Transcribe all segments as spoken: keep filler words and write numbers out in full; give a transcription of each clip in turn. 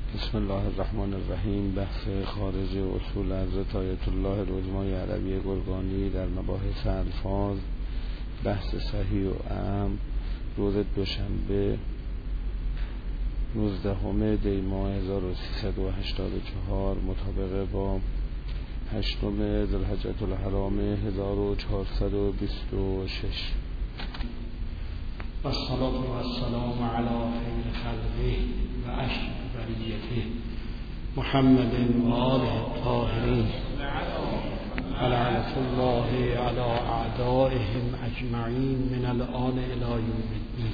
بسم الله الرحمن الرحیم. بحث خارج اصول حضرت آیت الله العظمی عربی گرگانی در مباحث الفاظ، بحث صحیح و اعم، روز دوشنبه نوزدهم دی ماه هزار و سیصد و هشتاد و چهار مطابق با هشتم ذوالحجة الحرام هزار و چهارصد و بیست و شش. والصلاة والسلام على خير خلقه وأشرف بريته محمد وآله الطاهرين ولعنة الله على أعدائهم أجمعين من الآن إلى يوم الدين.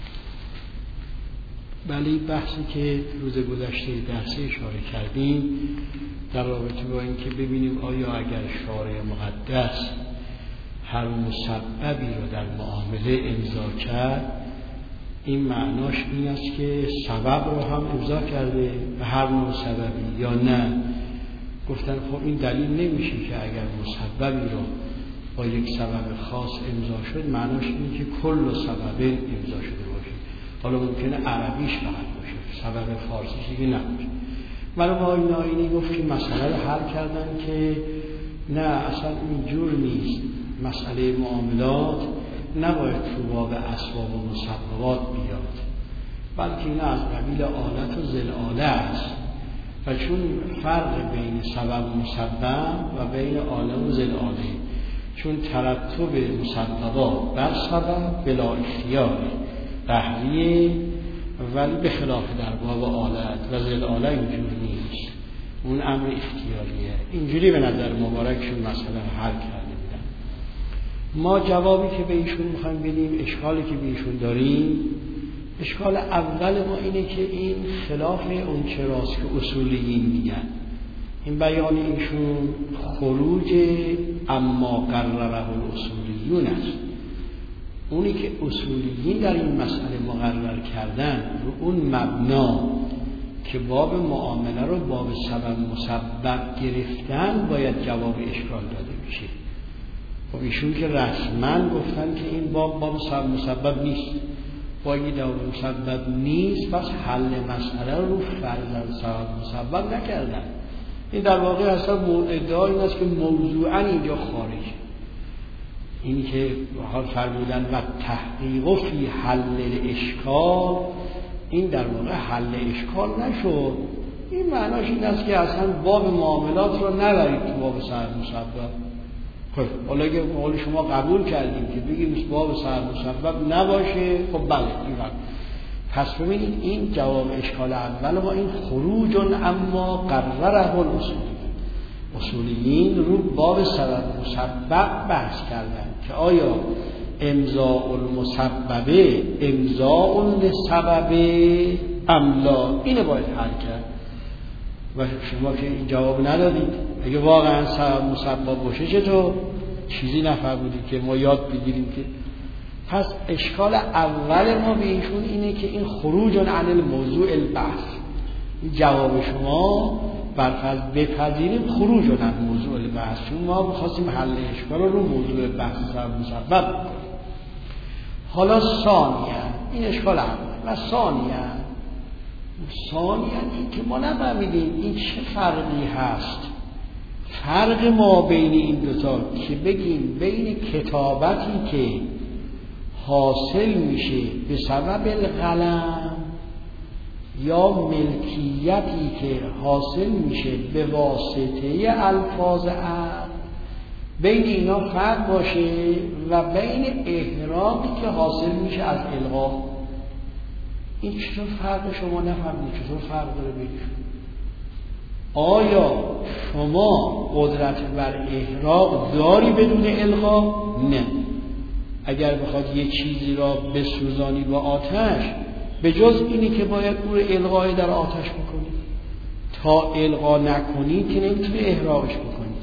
ولی بحثی که روز گذشته درسی اشاره کردیم در رابطه با اینکه ببینیم آیا اگر شارع مقدس هر مسببی رو در معامله امضا کرد، این معناش این است که سبب رو هم امضا کرده به هر نوع سببی یا نه. گفتن خب این دلیل نمیشه که اگر مسببی رو با یک سبب خاص امضا شد، معناش اینه که کل سبب امضا شده باشه. حالا ممکنه عربیش فقط باشه، سبب فارسیش دیگه نباشه. ولی با این آیینی گفت که مسئله رو حل کردن که نه، اصلا اینجور نیست. مسئله معاملات نباید تو باب اسباب و مسببات بیاد، بلکه این از قبیل آلت و زلآله است. و چون فرق بین سبب و مسبب و بین آله و زلآله، چون ترتب مسببات بر سبب بلا اختیاره قهریه، ولی به خلاف در باب آلت و زلآله اینجور نیست، اون امر اختیاریه. اینجوری به نظر مبارکشون مسئله حل کرده. ما جوابی که به ایشون میخوایم بدیم، اشکالی که به ایشون داریم، اشکال اول ما اینه که این خلاف اون چراست که اصولیین میگن. این بیان ایشون خروج اما قرره الاصولیون است. اونی که اصولیین در این مسئله مقرر کردن رو اون مبنا که باب معامله رو باب سبب مسبب گرفتن، باید جواب اشکال داده بشه. خب ایشون که رسما گفتن که این باب باب سبب مسبب نیست، با این باب مسبب نیست، پس حل مسئله رو فرضاً سبب مسبب نکردن. این در واقع اصلا ادعا این است که موضوعاً اینجا خارجه. اینی که حال فرمودن و تحقیق فی حل الاشکال، این در واقع حل اشکال نشد. این معناش این است که اصلا باب معاملات رو نبرید تو باب سبب مسبب. خب حالا اگه قول شما قبول کردیم که بگیم باب سبب مسبب نباشه، خب بله این وقت پس ببینید این جواب اشکال اول ما این خروج اما قرره الاصولیین. اصولیین رو باب سبب مسبب بحث کردن که آیا امضاء المسببه امضاء لسبب ام لا، اینو باید حل کرد. و شما که این جواب ندادید، اگه واقعا سبب مسبب باشه چطور؟ چیزی نفهمیدید که ما یاد بگیریم که. پس اشکال اول ما به ایشون اینه که این خروج عن الموضوع البحث. این جواب شما برفرض بپذیریم خروج عن موضوع البحث، چون ما بخواستیم حل اشکال رو موضوع بحث سبب مسبب کنیم. حالا ثانیاً این اشکال اول و ثانیاً ثانیاً این که ما نفهمیدیم این چه فرقی هست. فرق ما بین این دوتا که بگیم بین کتابتی که حاصل میشه به سبب القلم یا ملکیتی که حاصل میشه به واسطه الفاظ عقل، بین اینا فرق باشه و بین احراقی که حاصل میشه از القا. این چطور فرق شما نفهمید؟ چطور فرق داره بینشون؟ آیا شما قدرت بر احراق داری بدون القا؟ نه. اگر بخواد یه چیزی را بسوزانی با آتش، به جز اینی که باید او رو القای در آتش بکنید. تا القا نکنید که نمیتونه احراقش بکنید.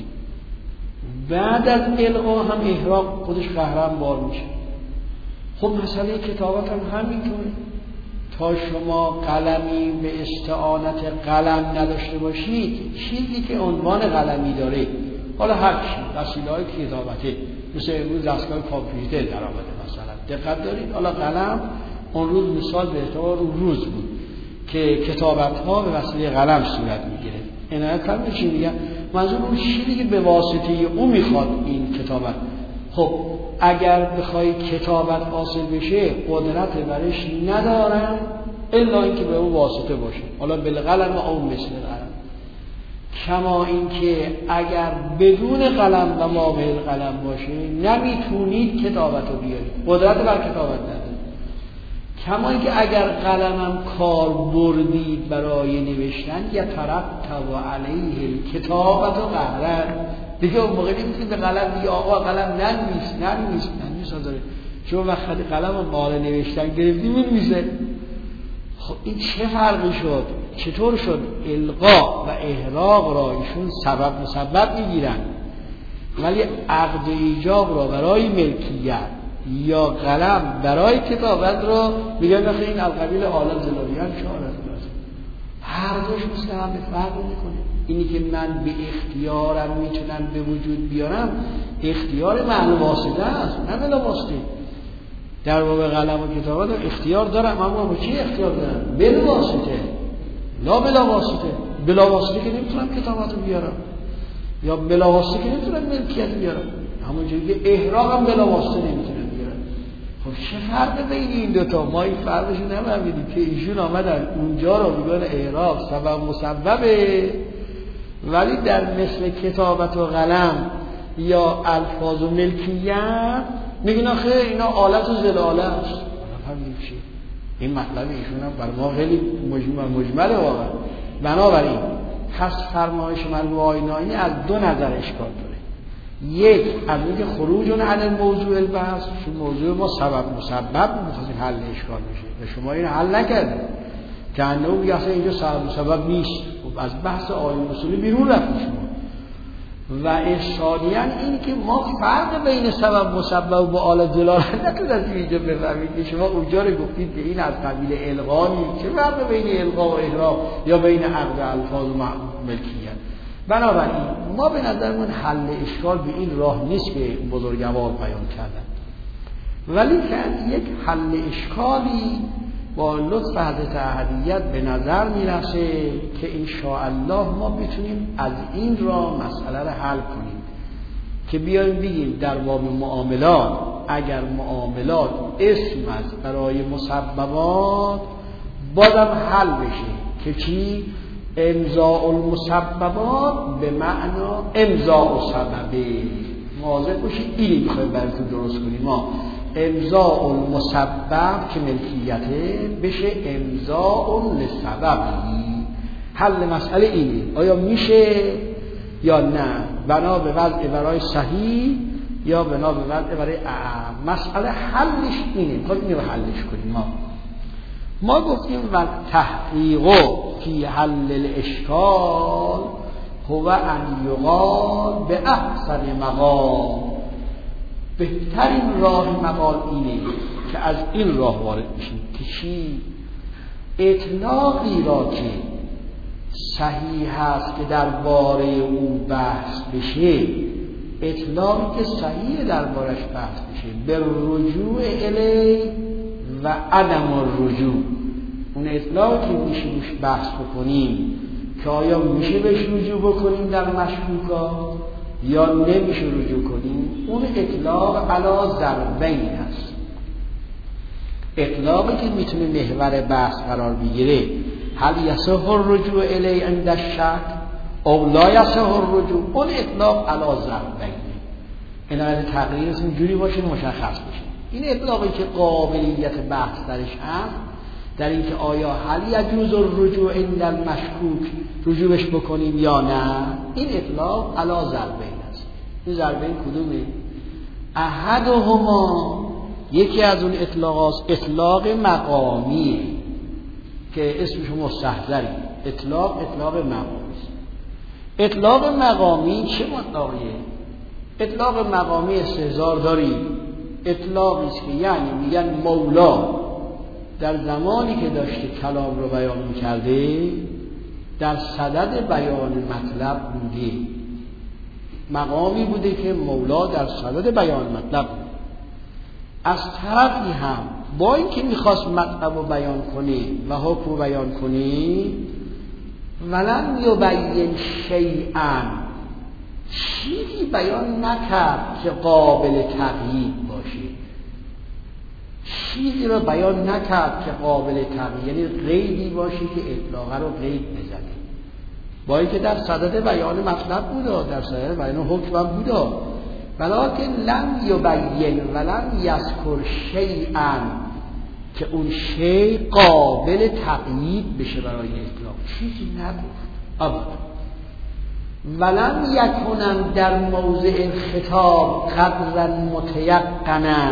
بعد از القا هم احراق خودش قهرم بار میشه. خب مسئله کتابت هم همینطوره. تا شما قلمی به استعانت قلم نداشته باشید، چیزی که عنوان قلمی داره، حالا هر چی وسیله‌های کتابته، مثل امروز دستگاه کامپیوتر در آمده مثلا، دقت دارید. حالا قلم اون روز مثال به اعتبار روز بود، که کتابت ها به وسیله قلم صورت میگیره. عنایت فرمایید چی میگم؟ منظور اون چیزی که به واسطه او میخواد این کتابت. خب اگر بخوای کتابت حاصل بشه قدرت برش ندارم الا اینکه به او واسطه باشه، حالا بالقلم او مثل القلم. کما اینکه اگر بدون قلم و ما به قلم باشه نمیتونید کتابت رو بیارید، قدرت بر کتابت ندارید. کما اینکه اگر قلمم کار بردید برای نوشتن یترتب علیه کتابت و قهرن، دیگه اون موقع نمیتونید به قلم دیگه آقا قلم ننویس ننویس ننویس داره، چون وقتی قلم رو مال نوشتن گرفتی می‌نویسه. خب این چه فرقی شد؟ چطور شد القا و احراق را ایشون سبب مسبب میگیرن ولی عقد ایجاب را برای ملکیت یا قلم برای کتابت را میگن مثل این القبیل حالا زلالیان شعارت است. هر دوش مثل هم به فرق میکنه. اینی که من به اختیارم میتونم به وجود بیارم اختیار معنی واسطه است نه بلا واسطه. در باب قلم و کتابت اختیار دارم، اما با چی اختیار دارم؟ بلا واسطه، لا بلا واسطه. بلا واسطه که نمیتونم کتابت رو بیارم یا بلا واسطه که نمیتونم ملکیت بیارم، همونجوری که احراقم بلا واسطه نمیتونم بیارم. خب چه فرق بین این دوتا؟ ما این فرقش نمیدونیم که ایشون آمدن اونجا رو میگن احراق سبب مسببه، ولی در مثل کتابت و قلم یا الفاظ و ملکیت میگن آخه اینا آلت و زلاله است. نفهمید چی؟ این مطلب ایشون هم بر ما خیلی مجمل مجمله واقعا. بنابراین پس فرمایش مرحوم آینایی از دو نظر اشکال داره. یک از اینکه خروج عن الموضوع البحث، چون موضوع ما سبب مسبب می‌خواستیم حل اشکال بشه و شما این حل نکردید که انه میگه اصلا اینجا سبب مسبب نیست. خب از بحث آیین اصولی بیرون رفتید شما. و ثانیاً این که ما فرق بین سبب مسبب و آلت دلالت نتونستیم اینجا بفهمید که شما اونجا رو گفتید که این از قبیل الغا نیست. چه فرق بین الغا و احراق یا بین عقد الفاظ و ملکیت؟ بنابراین ما به نظرمون حل اشکال به این راه نیست که بزرگوار بیان کردن، ولی که یک حل اشکالی با لطف حضرت احدیت به نظر میرسه که انشاءالله ما بتونیم از این راه مسئله رو حل کنیم که بیایم بگیم در باب معاملات اگر معاملات اسم است برای مسببات بازم حل بشه که چی؟ امضاء المسببات به معنا امضاء سببه. واضح باشه اینی میخوایم براتون درست کنیم. ما امضاء المسبب که ملکیته بشه امضاء لسببی. حل مسئله اینه آیا میشه یا نه، بنا به وضع برای صحیح یا بنا به وضع برای اعم. مسئله حلش اینه، میخوایم اینو حلش کنیم. ما ما گفتیم و تحقیق فی حل الاشکال هو ان یقال به احسن مقام. بهترین راه مقال اینه که از این راه وارد میشیم که چی؟ اطلاقی را که صحیح هست که درباره او بحث بشه، اطلاقی که صحیح دربارش بحث بشه به رجوع الی و عدم الرجوع. اون اطلاقی که میشه روش بحث بکنیم که آیا میشه بهش رجوع بکنیم در مشکوکات یا نمیشه رجوع کنیم، اون اطلاق علی ضربین هست. اطلاقی که میتونه محور بحث قرار بگیره هل یصح الرجوع الی عند الشک او لا یصح الرجوع، اون اطلاق علی ضربین. اینا تقریرتون جوری باشه مشخص بشه. این اطلاقی که قابلیت بحث درش هست در اینکه آیا هل یجوز الرجوع عند المشکوک رجوعش بکنیم یا نه، این اطلاق علی ضربین است. این ضربین کدومه؟ احدهما، یکی از اون اطلاقات اطلاق مقامیه که اسمش مستحضری. اطلاق اطلاق مقامی است. اطلاق مقامی چه مطلقیه؟ اطلاق مقامی استحضار داریم. اطلاقی است که یعنی میگن مولا در زمانی که داشته کلام رو بیان می‌کرده در صدد بیان مطلب بوده. مقامی بوده که مولا در صدد بیان مطلب بوده. از طرفی هم با اینکه میخواست مطلب رو بیان کنه و حکم رو بیان کنه ولم یبین شیئا، چیزی بیان نکرد که قابل تغییر باشه، چیزی رو بیان نکرد که قابل تغییر، یعنی قیدی باشه که اطلاقا رو قید بزنه، با اینکه در صدد بیان مطلب بودا، در صدد بیان حکم هم بودا، ولکن لم یبین ولم یذکر شیئا، که اون شیء قابل تقیید بشه برای اطلاق، چیزی نگفت ابدا. ولم یکنن در موضع خطاب قدرا متیقنا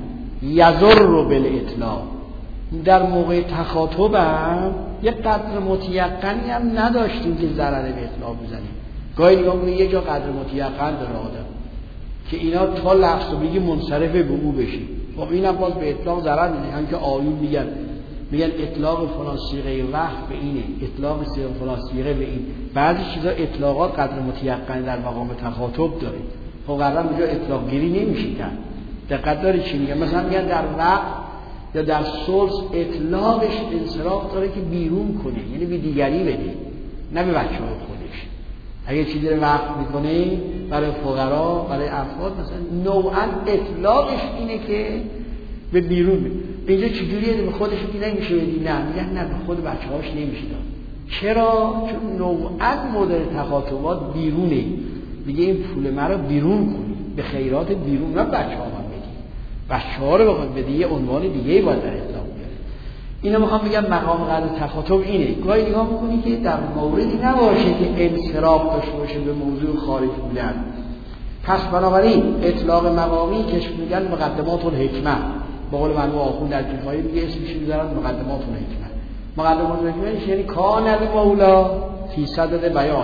یضر بالاطلاق، در موقع تخاطب هم یک قدر متیقنی هم نداشتیم که ضرر به اطلاق بزنیم. گاهی نگاه کنید یه جا قدر متیقن داره آدم که اینا تا لفظ رو بگی منصرف به او بشی، خب اینم باز به اطلاق ضرر میده. هم که آیون میگن میگن اطلاق فلان صیغه وحی به اینه، اطلاق صیغه فلان صیغه به این. بعضی چیزا اطلاقات قدر متیقن در مقام تخاطب داره، خب قرار اونجا اطلاق گیری نمیشه کرد. دقت داری چی میگن؟ مثلا میگن در وقت یا در سلس اطلاقش انصراف داره که بیرون کنه، یعنی به دیگری بده، نه به بچه‌های خودش. اگه چیزی رو وقت میکنه برای فقرا، برای افراد، مثلا نوعا اطلاقش اینه که به بیرون بده. اینجا چجوریه؟ به خودش که نمیشه بدی؟ نه، میگن نه، به خود بچه‌هاش نمیشه داد. چرا؟ چون نوعا مدل تخاطبات بیرونه، میگه این پول مرا بیرون کنی، به خیرات بیرون، نه بچه‌ها من بدی، بچه‌ها رو بخواد بدی یه عنوان دیگه‌ای باید در اطلاق بیاره. اینا میخوام بگم مقام قدر تخاطب اینه. گاهی نگاه میکنی که در موردی نباشه که انصراف داشته باشه به موضوع خارج بودن. پس بنابراین اطلاق مقامی که میگن مقدمات الحکمه، به قول مرحوم آخوند در کفایه میگه اسمش میذارن مقدمات الحکمه. مقدمات الحکمه یعنی کان المولا فی صدد بیان.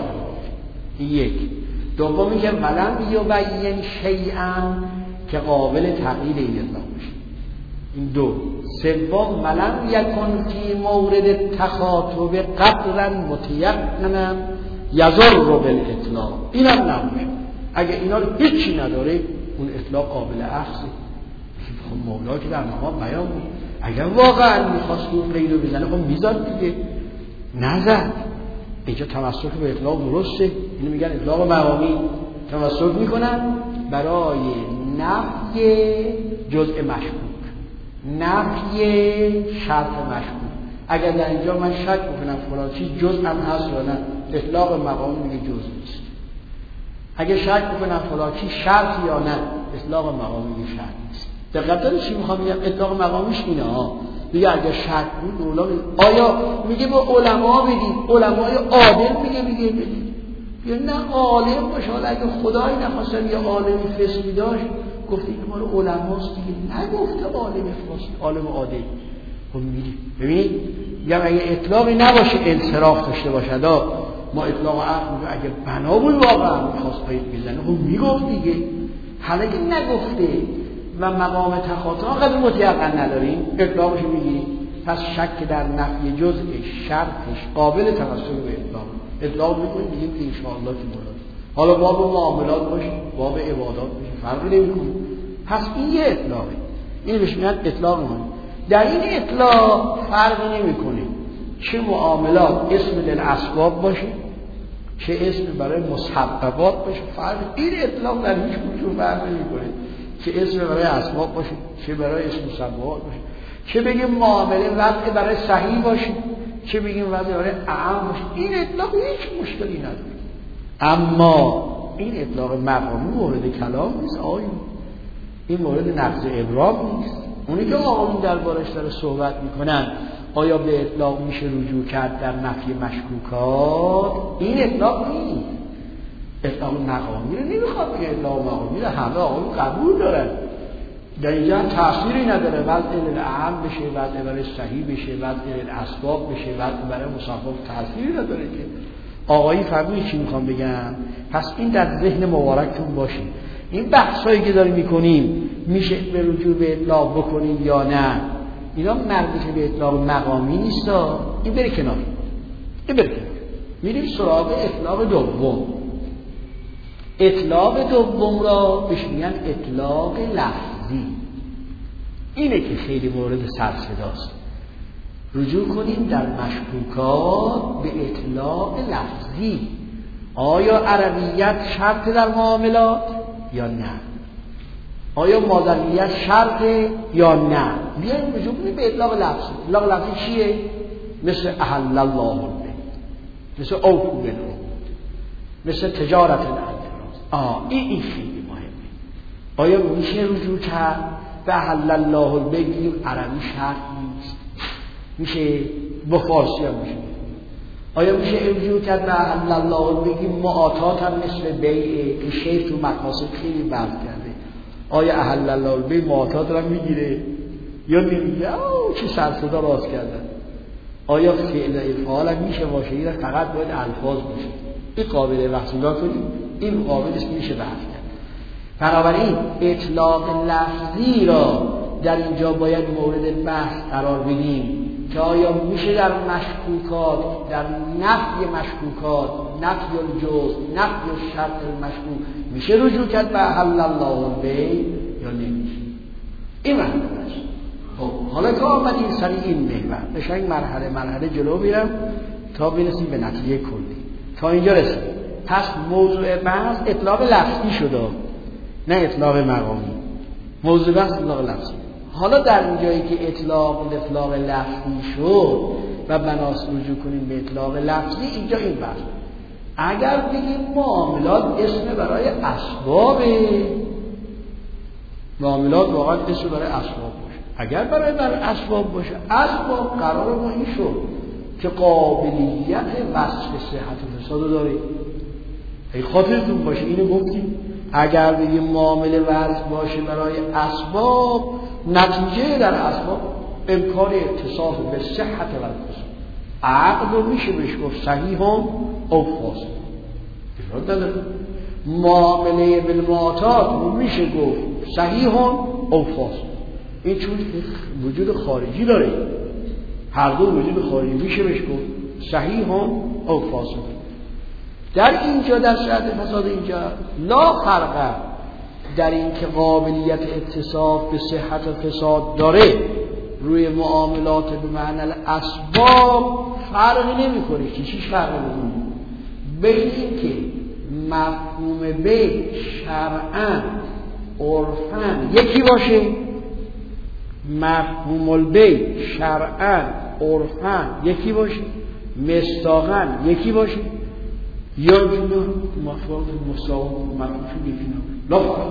یک. دوم میگه ولم یبین شیئا، که قابل تغییر این اطلاق بشه. این دو. سوم ولم یکن فی مورد تخاطب قدرا متیقنا یضر بالاطلاق، اینم نمیشه. اگه اینا رو هیچی نداره اون اطلاق قابل اخذه. خب مولا که در مقام بیان بود، اگر واقعا میخواست اون قید رو بزنه خب میذاد دیگه، نزد. اینجا تمسک به اطلاق درسته. اینو میگن اطلاق مقامی، تمسک میکنن برای نفی جزء مشکوک، نفی شرط مشکوک. اگر در اینجا من شک بکنم فلان چیز جزء هم هست یا نه، اطلاق مقامی میگه جزء نیست. اگر شک بکنم فلان چیز شرط یا نه، اطلاق مقامی میگه شرط نیست. دقت دارید چی میخوام بگم؟ اطلاق مقامیش اینه ها. میگه اگر شک بود اولا آیا میگه با علما بدید، علمای عادل میگه میگه بدید، یا نه عالم باشه. حالا اگه خدای نخواستن یه عالمی فسقی داشت گفته این مال علماست دیگه، نگفته عالم فاسد، عالم عادل. خب میگه ببینید، یا اگه اطلاقی نباشه انصراف داشته باشه، دا ما اطلاق عقل میگه اگه بنا بود واقعا میخواست قید بزنه خب میگفت دیگه. حالا که نگفته و مقام تخاطب قدر متیقن نداریم، اطلاقش میگیریم. پس شک در نفی جزء شرطش قابل توسل به اطلاق، اطلاق میکنیم دیگه که انشاءالله که مراد. حالا باب معاملات باشه، باب عبادات باشه، فرقی نمیکنه. پس این یه اطلاقه، این بهش میگن اطلاق میکنه. در این اطلاق فرقی نمیکنه چه معاملات اسم للاسباب باشه، چه اسم برای مسببات باشه، فرق این اطلاق در هیچ کدوم فرق نمیکنه. چه اسم برای اسباب باشه، چه برای اسم مسببات باشه، چه بگیم معامله وضع برای صحیح باشه، چه بگیم وضع برای اعم باشه، این اطلاق هیچ مشکلی نداره. اما این اطلاق مقامی مورد کلام نیست آیون، این مورد نقض ابرام نیست. اونی که آقایون دربارش داره صحبت میکنن آیا به اطلاق میشه رجوع کرد در نفی مشکوکات، این اطلاق نیست. اطلاق مقامی رو نمیخواد بگه، اطلاق مقامی رو همه آقایون قبول دارن، در اینجا تأثیری نداره. وضع الاعم بشه، وضع برای صحیح بشه، وضع الاسباب بشه، وضع برای مصحف تأثیری نداره که. آقایی فهمید چی میخوام بگم؟ پس این در ذهن مبارکتون باشه. این بحثایی که داریم میکنیم میشه به رجوع به اطلاق بکنیم یا نه، اینا مربوط به اطلاق مقامی نیست. این بره کنار، این بره کنار. میریم سراغ اطلاق دوم. اطلاق دوم را بهش میگن اطلاق لفظی. اینه که خیلی مورد سرصداست. رجوع کنیم در مشکوکات به اطلاق لفظی. آیا عربیت شرط در معاملات یا نه؟ آیا مادریت شرطه یا نه؟ بیایم رجوع کنیم به اطلاق لفظی. اطلاق لفظی چیه؟ مثل احل الله البیع، مثل اوفوا بالعقود، مثل تجارت الانفراز. آه این این خیلی مهمه. آیا میشه رجوع کرد به احل الله البیع بگیم عربی شرط نیست؟ میشه با فارسی هم میشه. آیا میشه رجوع کرد به احل الله البیع بگیم معاطات هم مثل بیعه که شیخ تو مقاصد خیلی بحث کرده؟ آیا احل الله البیع معاطات رو میگیره یا نمیگیره؟ آه چه سرصدا راست کردن. آیا فعل افعال هم میشه باشه؟ این فقط باید الفاظ باشه. این قابل بحث نگاه کنیم، این قابلش میشه بحث کرد. بنابراین اطلاق لفظی را در اینجا باید مورد بحث قرار بدیم که آیا میشه در مشکوکات، در نفی مشکوکات، نفی الجزء، نفی الشرط المشکوک میشه رجوع کرد به احل الله البیع یا نمیشه؟ این مرحله است. خب حالا که آمدیم سر این محور بشن مرحله مرحله جلو میرم تا برسیم به نتیجه کلی. تا اینجا رسیم. پس موضوع بحث اطلاق لفظی شده، نه اطلاق مقامی. موضوع بحث اطلاق لفظی. حالا در اینجایی که اطلاق اطلاق لفظی شد و بناس رجوع کنیم به اطلاق لفظی، اینجا این بحث اگر بگیم معاملات اسم برای اسباب، معاملات واقعا اسم برای اسباب باشه. اگر برای برای اسباب باشه، اسباب قرار ما این شد که قابلیت وصف صحت و فساد داره. ای خاطرتون باشه اینو گفتیم. اگر بگیم معامله وضع باشه برای اسباب، نتیجه در اسباب امکان اتصاف به صحت و فساد. عقد رو میشه بهش گفت صحیح او فاسد. ایراد نداره. معامله بالمعاطات رو میشه گفت صحیح او فاسد. این چون وجود خارجی داره، هر دو وجود خارجی میشه بهش گفت صحیح او فاسد. در اینجا در صحت فساد اینجا لا فرق در این که قابلیت اتصاف به صحت و فساد داره روی معاملات به معنی اسباب فرق نمیکنه. چیش فرق نمیکنه بین این که مفهوم بیع شرعاً عرفاً یکی باشه، مفهوم البیع شرعاً عرفاً یکی باشه، مصداقاً یکی باشه، یا جنون مفهوم مساوم مفهومشون یکی نباشه. لا فرق.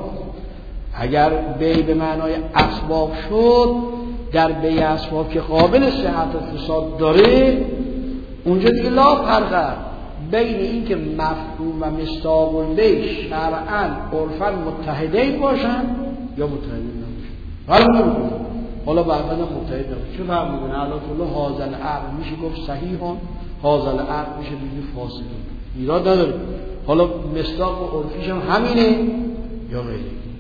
اگر بیع به معنای اسباب شد، در بیع اسباب که قابل صحت و فساد داره، اونجا دیگه لا فرق بین این که مفهوم و مصداق البیع شرعاً عرفاً متحدین باشن یا متحدین نباشن. حالا نمی‌کنه. حالا بعدا متحد نباشن. چه فرق می‌کنه؟ الان کلا هاذا العقد میشه گفت صحیحون، هاذا العقد میشه بگی فاسدون. ایراد نداره. حالا مصداق و عرفیش هم همینه یا غیره.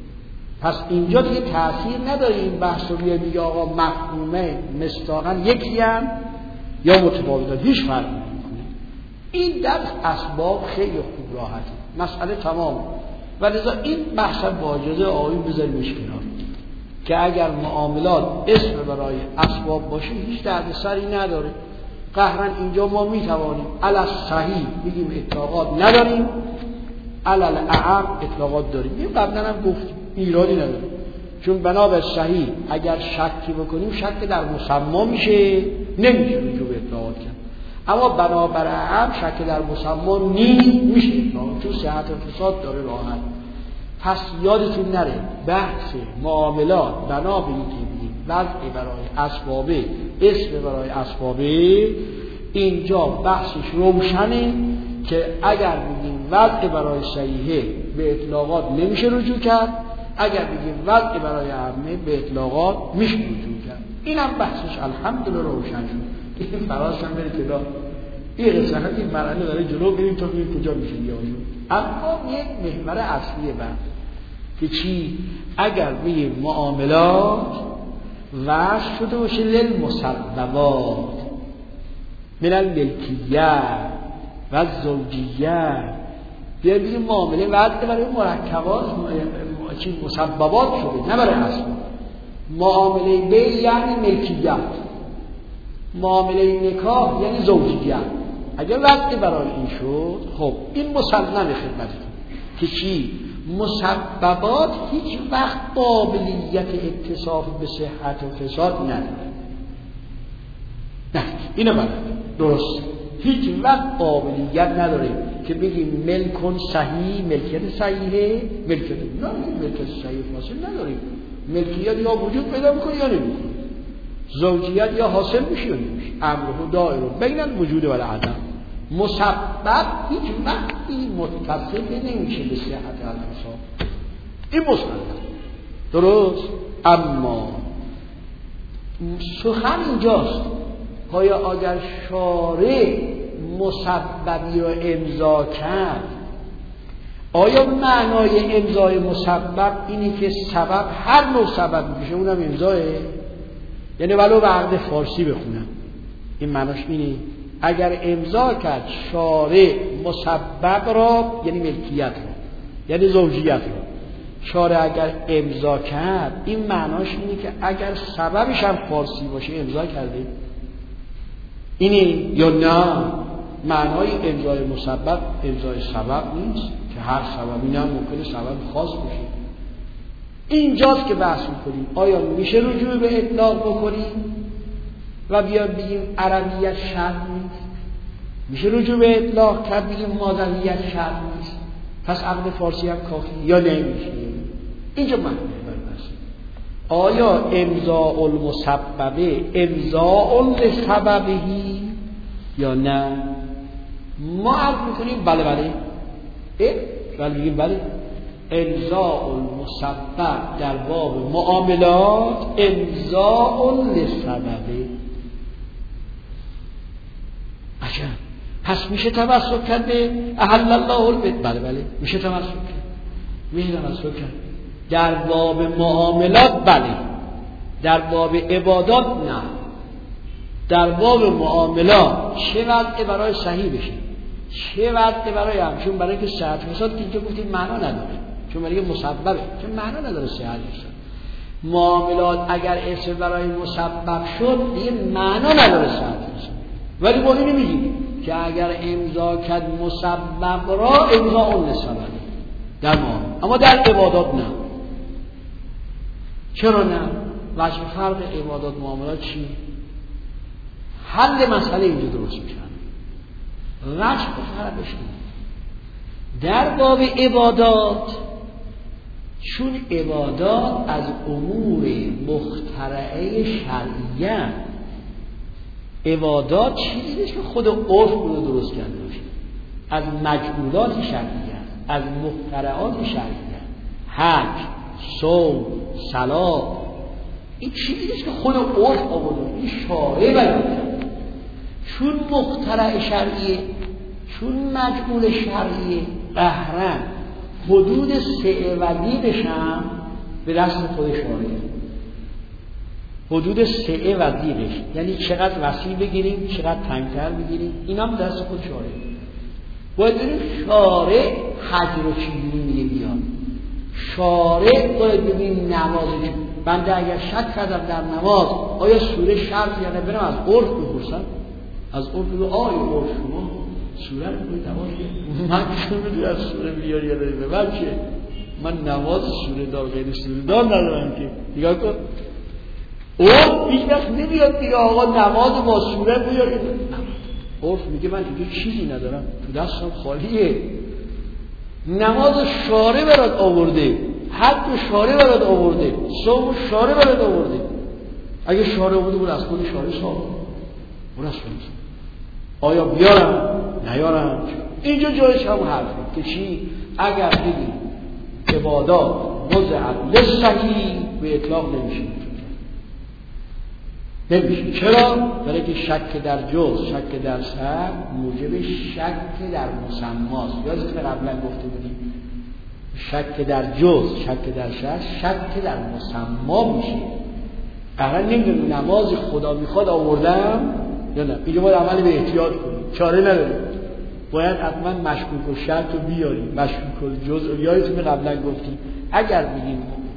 پس اینجا دیگه تأثیر نداره این بحث رو بیه میگه آقا مفهومه مصداقاً یکی هم یا متفاوتن، هیچ فرقی نمی‌کنه. این در اسباب خیلی خوب راحته، مسئله تمام. و لذا این بحث با اجازه آقایون بذاریمش کنار که اگر معاملات اسم برای اسباب باشه هیچ دردسری نداره. قهرن اینجا ما میتوانیم علی صحیح بگیم اطلاقات نداریم، علی الاعم اطلاقات داریم. این قبلا هم گفتیم ایرادی نداره، چون بنابر صحیح اگر شکی بکنیم شک در مسما میشه، نمیشه رجوع به اطلاقات کرد. اما بنابر اعم شک در مسما نیست، میشه اطلاقات، چون صحت و فساد داره راحت. پس یادتون نره بحث معاملات بنا به اینکه بگیم وضع برای اسبابه، اسم برای اسبابه، اینجا بحثش روشنه که اگر بگیم وضع برای صحیحه به اطلاقات نمیشه رجوع کرد، اگر بگیم وضع برای عامه به اطلاقات میشه رجوع کرد. اینم بحثش الحمدلله روشن شد. این فراز هم بره جلو. این قصه ها این مرحله داره جلو بریم تا ببینیم کجا میشه دیگه. اما یک محور اصلی بحث که چی؟ اگر بگیم معاملات وصل شده باشه للمسببات من الملکیه و زوجیه، بیا بگیم معامله وضع برای مرکبات چی مسببات شده، نه برای اسباب. معامله بیع یعنی ملکیت، معامله نکاح یعنی زوجیت. اگر وقتی برای این شد، خب این مسلم خدمتتون که چی؟ مسببات هیچ وقت قابلیت اتصاف به صحت و فساد نداره. نه اینو بلد درست، هیچ وقت قابلیت نداره که بگیم ملکن صحیح، ملکیت صحیحه، ملکیت نه، ملکیت صحیح فاصل نداریم. ملکیت یا وجود پیدا میکنه یا نمیکنه، زوجیت یا حاصل میشه یا نمیشه، امره دائر بین الوجود و العدم. مسبب هیچ وقتی متصل نمیشه به صحت الفساد، این مسلم درست. اما سخن اینجاست، آیا اگر شارع مسببی رو امضا کرد، آیا معنای امضای مسبب اینه که سبب هر نوع سبب میشه اونم امضاه؟ یعنی ولو به عقد فارسی بخونم این معناش اینه اگر امضا کرد شارع مسبب را، یعنی ملکیت را، یعنی زوجیت را، شارع اگر امضا کرد این معناش اینه که اگر سببش هم فارسی باشه امضا کرده اینه، یا نه معنای امضای مسبب امضای سبب نیست که هر سببی هم ممکنه سبب خاص باشه. اینجاست که بحث میکنیم آیا میشه رجوع به اطلاق بکنیم و بیان بگیم عربیت شرط نیست، میشه رجوع به اطلاق کرد بگیم مادریت شرط نیست، پس عقد فارسی هم کافی یا نمیشه. اینجا معنی بحث آیا امضاء المسببه امضاء لسببهی یا نه. ما عرض میکنیم بله بله اه بله بگیم بله امضاء المسبب در باب معاملات امضاء لسببه. عجب، پس میشه توسل کرد به احل الله البیت؟ بله بله میشه توسل کرد، میشه توسل کرد در باب معاملات بله، در باب عبادات نه. در باب معاملات چه وضعه برای صحیح بشه، چه وضعه برای هم، چون برای که صحت فساد که اینجا گفتیم معنا نداره، چون برای که مسببه، چون معنا نداره صحت فساد. معاملات اگر اسم برای مسبب شد دیگه معنا نداره صحت فساد. ولی ما اینو میگیم که اگر امضا کرد مسبب را امضا اون لسببه در معاملات، اما در عبادات نه. چرا نه؟ وجه فرق عبادات معاملات چی؟ حل مسئله اینجا درست میشن. وجه فرقش در باب عبادات، چون عبادات از امور مخترعه شرعیه، عبادات چیزی نیست که خود عرف رو درست کرده باشه، از مجبورات شرعیه، از مخترعات شرعیه، حج، صوم، صلات، این چیزی نیست که خود عرف آورده، این شارع بیان کرده. چون مخترع شرعیه، چون مجبور شرعیه، قهرن حدود سه ودی بشم به دست خود شارعه، حدود سه ودی بشم، یعنی چقدر وسیع بگیریم چقدر تنگتر بگیریم، اینا هم دست خود شارعه. باید ببینیم شارع حج رو چجوری میگه بیان، شارع باید ببینیم نماز. بنده اگر شک کردم در نماز آیا سوره شرط یا نه، برم از عرف بپرسم، از عرف بگو آیا عرف شما سوره رو بگید نماز من چون بدون از سوره بیاری یا داری به من چه، من نماز سوره دار غیر سوره دار ندارم که. نگاه کن عرف هیچ وقت نمیاد دیگه آقا نماز با سوره بیاری، عرف میگه من دیگه چیزی ندارم تو دستم خالیه. نماز شارع برات آورده، حد شارع برات آورده، صوم شارع برات آورده. اگه شارع آورده بود از خود شارع صاحب بود از خود. آیا بیارم نیارم؟ اینجا جایش هم حرفه که چی؟ اگر بگیم عبادات وضعت للصحیح به اطلاق نمیشه، نمیشه. چرا؟ برای که شک در جز، شک در سر موجب شک در مسماست. یادتونه قبلا گفته بودیم شک در جز، شک در سر، شک در مسما میشه. قرار نمیدونم نماز خدا میخواد آوردم یا نه. اینجا باید عمل به احتیاط کنیم، چاره نداریم، باید حتما مشکوک و شرط رو بیاریم، مشکوک و جز. یادتونه قبلا گفتیم اگر بگیم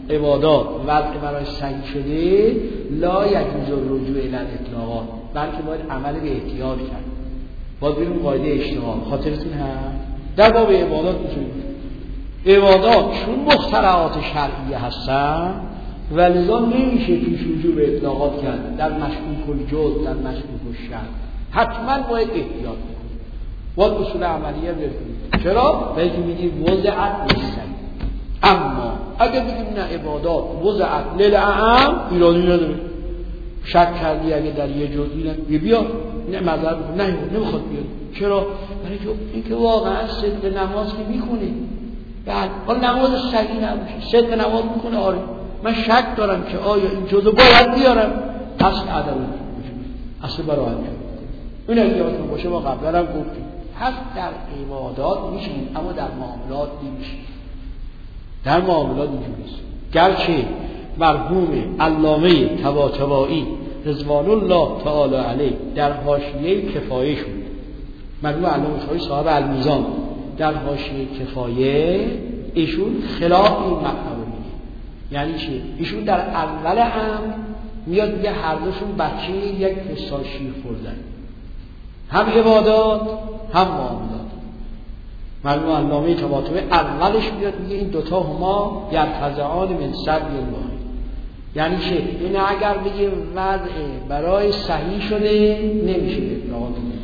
عبادات وضع برای صحیح شده لا یجوز الرجوع الی الاطلاقات، بلکه باید عمل به احتیاط کرد، باید بریم قاعده اجتهاد. خاطرتون هست در باب عبادات میتونید عبادات چون مخترعات شرعیه هستن و لذا نمیشه توش رجوع به اطلاقات کرد، در مشکوک الجزء در مشکوک الشرع حتما باید احتیاط بکنید، باید اصول عملیه بکنید. چرا؟ برای که میگیم وضعت للصحیح. اما اگر بگیم نه عبادات وضعت للعام ایرادی نداره، شک کردی اگه در یه جزئی نه بیا نه معذرت میکنه نه نمیخواد بیاد. چرا؟ برای که اینکه واقعا صدق نماز که میکنه، بعد حالا نماز صحیح نباشه صدق نماز میکنه، آره من شک دارم که آیا این جزء باید بیارم، اصل عدم وجود اصل برای انجام این اگه یادتون باشه ما قبلا هم گفتیم پس در عبادات میشه اما در معاملات نمیشه. در معاملات اینجوریست، گرچه مرحوم علامه طباطبایی رضوان الله تعالی علیه در حاشیه کفایه شد، مرحوم علامه طباطبایی صاحب المیزان در حاشیه کفایه ایشون خلاف این مطلب میگه. یعنی چی؟ ایشون در اول امر میاد میگه هر دوشون بچه یک پستان شیر خوردن، هم عبادات هم معاملات. مرحوم علامه طباطبایی اولش میاد میگه این دوتا هما یرتزعان من سبی الله. یعنی چه؟ این اگر بگیم وضع برای صحیح شده نمیشه اطلاقات میگه،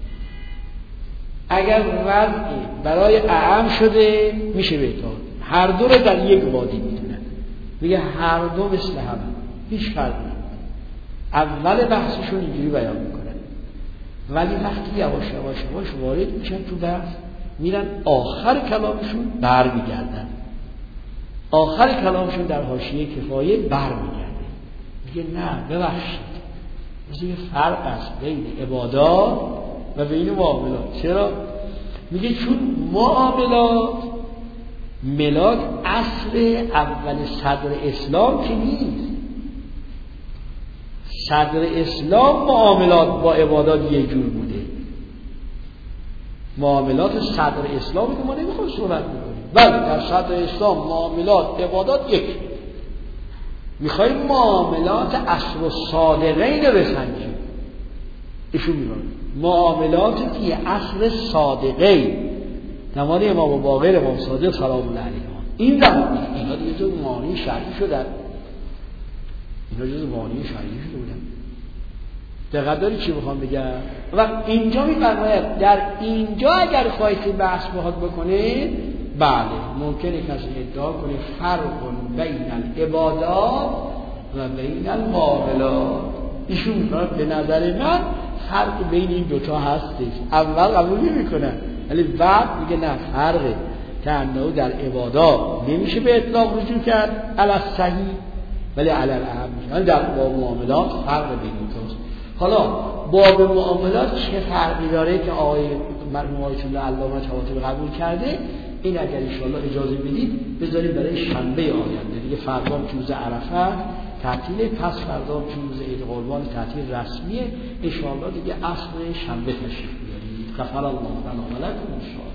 اگر وضع برای اعم شده میشه به اطلاقات. هر دو رو در یک وادی میدونن، میگه هر دو مثل هم، هیچ فرقی نیست. اول بحثشون اینجوری بیان میکنن، ولی وقتی یواش یواش یواش وارد میشن تو بحث میرن آخر کلامشون بر میگردن، آخر کلامشون در حاشیه کفایه بر میگرده، میگه نه ببخشید مثل یه فرق است بین عبادات و بین معاملات. چرا؟ میگه چون معاملات ملاک اصل اول صدر اسلام که نیست، صدر اسلام معاملات با عبادات یه جور بوده، معاملات صدر اسلام که ما نمیخوایم صحبت بکنیم، ولی در صدر اسلام معاملات عبادات یک، میخوایم معاملات اصل و صادقین رو بسنجیم. ایشون میگه معاملات که اصل صادقین نماد امام باقر امام صادق سلام الله علیه این زمان اینا دیگه جز معنی شرعی شدن، اینا جز معنی شرعی شده بودن. دقت داری چی میخوام بگم؟ و اینجا میفرماید در اینجا اگر خواهید بحث باهات بکنه بله ممکنه کسی ادعا کنه فرق بین العبادات و بین المعاملات. ایشون میگه به نظر من فرق بین این دوتا هستش. اول قبول نمیکنن ولی بعد میگه نه فرقه، که انه در عبادات نمیشه به اطلاق رجوع کرد علی الصحیح ولی علی الاهم میشه. در باب معاملات فرق بین این دوست. حالا باب معاملات چه فرقی داره که آقای مرحوم آیت الله علامه طباطبایی قبول کرده؟ این اگر ان شاءالله اجازه بدید بذاریم برای شنبه آینده دیگه. فردا که روز عرفه تعطیل، پس فردا که روز عید قربان تعطیل رسمیه، ان شاءالله دیگه اصل شنبه تشریف بیارید. غفر الله لنا و لکم ان شاء الله.